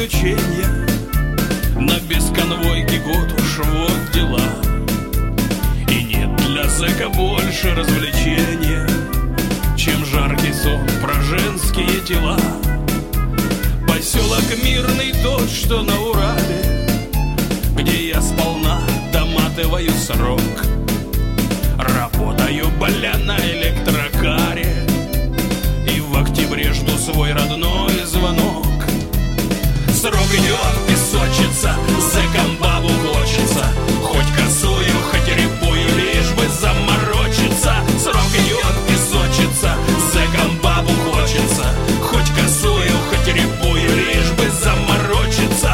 приключения. На бесконвойке год уж вот дела. И нет для зэка больше развлечения, чем жаркий сон про женские тела. Поселок Мирный тот, что на Урале, где я сполна доматываю срок. Работаю, бля, на электрокаре, и в октябре жду свой родной звонок. Срок идет, песочится, зэкам бабу хочется, хоть косую, хоть рябую, лишь бы заморочиться. Срок идет, песочится, зэкам бабу хочется, хоть косую, хоть рябую, лишь бы заморочиться.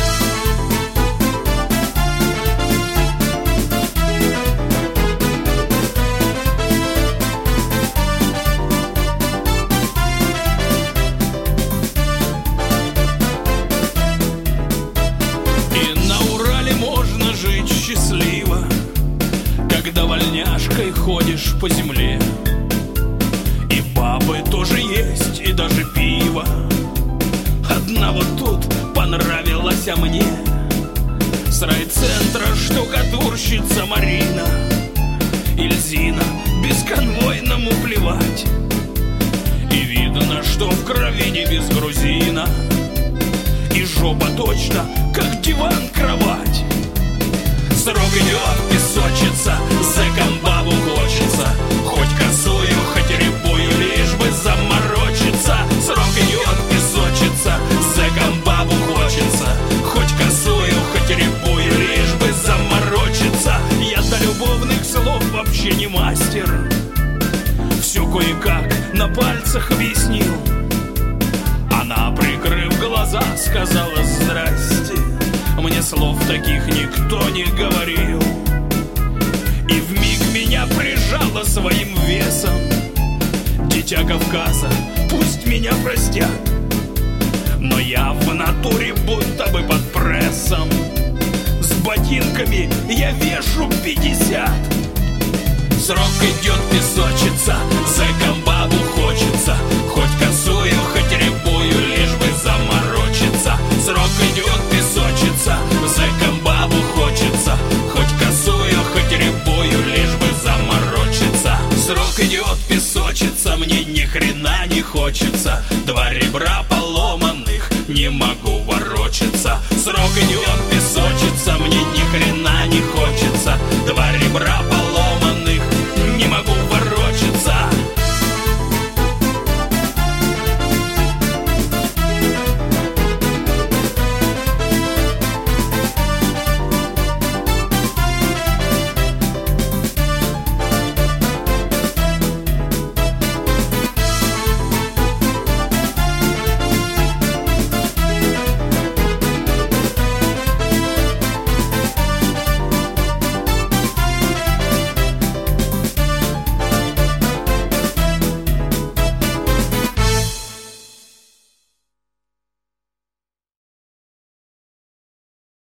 Счастливо, когда вольняшкой ходишь по земле. И бабы тоже есть, и даже пиво. Одна вот тут понравилась мне, с райцентра штукатурщица Марина. Ильзина бесконвойному плевать, и видно, что в крови не без грузина. И жопа точно, как диван-кровать. Срок идет, песочится, зэкам бабу хочется, хоть косую, хоть рябую, лишь бы заморочиться. Срок идет, песочится, зэкам бабу хочется, хоть косую, хоть рябую, лишь бы заморочиться. Я до любовных слов вообще не мастер, все кое-как на пальцах объяснил. Она, прикрыв глаза, сказала здрасте. Мне слов таких никто не говорил. И вмиг меня прижало своим весом. Дитя Кавказа, пусть меня простят, но я в натуре будто бы под прессом. С ботинками я вешу 50. Срок идет, песочится, зэкам бабу хочется, хоть косую, хоть рябую, лишь бы заморочиться. Срок идет, песочится, зэкам бабу хочется, хоть косую, хоть рябую, лишь бы заморочиться. Срок идет, песочится, мне ни хрена не хочется. Два